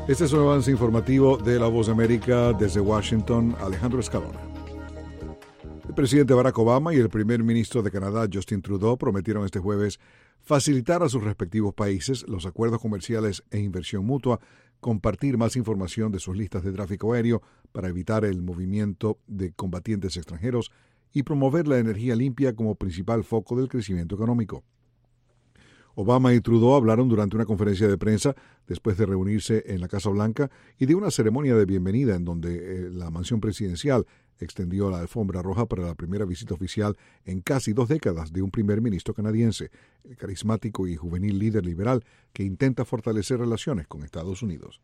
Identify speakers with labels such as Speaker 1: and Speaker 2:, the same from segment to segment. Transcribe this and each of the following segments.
Speaker 1: Este es un avance informativo de La Voz de América desde Washington, Alejandro Escalona. El presidente Barack Obama y el primer ministro de Canadá, Justin Trudeau, prometieron este jueves facilitar a sus respectivos países los acuerdos comerciales e inversión mutua, compartir más información de sus listas de tráfico aéreo para evitar el movimiento de combatientes extranjeros y promover la energía limpia como principal foco del crecimiento económico. Obama y Trudeau hablaron durante una conferencia de prensa después de reunirse en la Casa Blanca y de una ceremonia de bienvenida en donde la mansión presidencial extendió la alfombra roja para la primera visita oficial en casi 2 décadas de un primer ministro canadiense, el carismático y juvenil líder liberal que intenta fortalecer relaciones con Estados Unidos.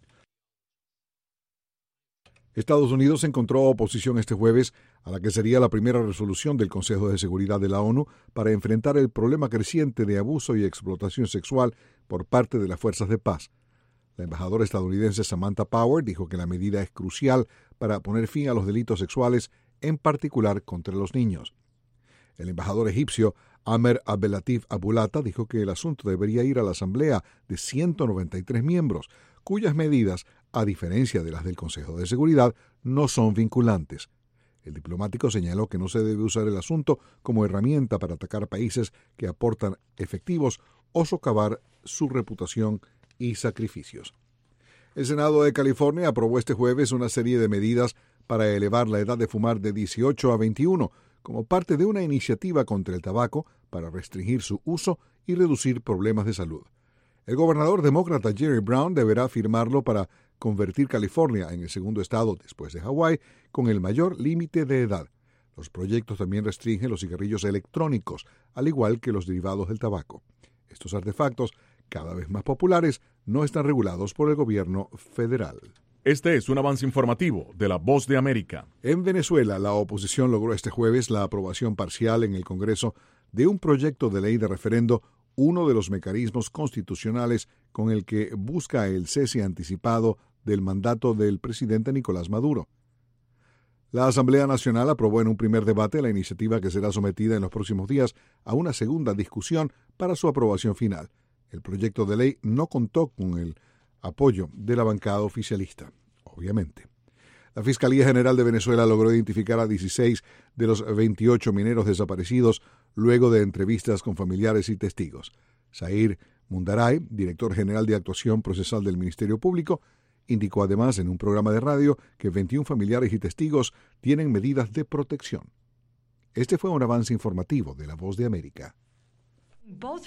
Speaker 1: Estados Unidos encontró oposición este jueves a la que sería la primera resolución del Consejo de Seguridad de la ONU para enfrentar el problema creciente de abuso y explotación sexual por parte de las fuerzas de paz. La embajadora estadounidense Samantha Power dijo que la medida es crucial para poner fin a los delitos sexuales, en particular contra los niños. El embajador egipcio Amer Abdelatif Abulata dijo que el asunto debería ir a la Asamblea de 193 miembros, cuyas medidas, a diferencia de las del Consejo de Seguridad, no son vinculantes. El diplomático señaló que no se debe usar el asunto como herramienta para atacar países que aportan efectivos o socavar su reputación y sacrificios. El Senado de California aprobó este jueves una serie de medidas para elevar la edad de fumar de 18 a 21, como parte de una iniciativa contra el tabaco para restringir su uso y reducir problemas de salud. El gobernador demócrata Jerry Brown deberá firmarlo para convertir California en el segundo estado, después de Hawái, con el mayor límite de edad. Los proyectos también restringen los cigarrillos electrónicos, al igual que los derivados del tabaco. Estos artefactos, cada vez más populares, no están regulados por el gobierno federal.
Speaker 2: Este es un avance informativo de La Voz de América.
Speaker 1: En Venezuela, la oposición logró este jueves la aprobación parcial en el Congreso de un proyecto de ley de referendo, uno de los mecanismos constitucionales con el que busca el cese anticipado del mandato del presidente Nicolás Maduro. La Asamblea Nacional aprobó en un primer debate la iniciativa que será sometida en los próximos días a una segunda discusión para su aprobación final. El proyecto de ley no contó con el apoyo de la bancada oficialista, obviamente. La Fiscalía General de Venezuela logró identificar a 16 de los 28 mineros desaparecidos luego de entrevistas con familiares y testigos. Zair Mundaray, director general de actuación procesal del Ministerio Público, indicó además en un programa de radio que 21 familiares y testigos tienen medidas de protección. Este fue un avance informativo de La Voz de América.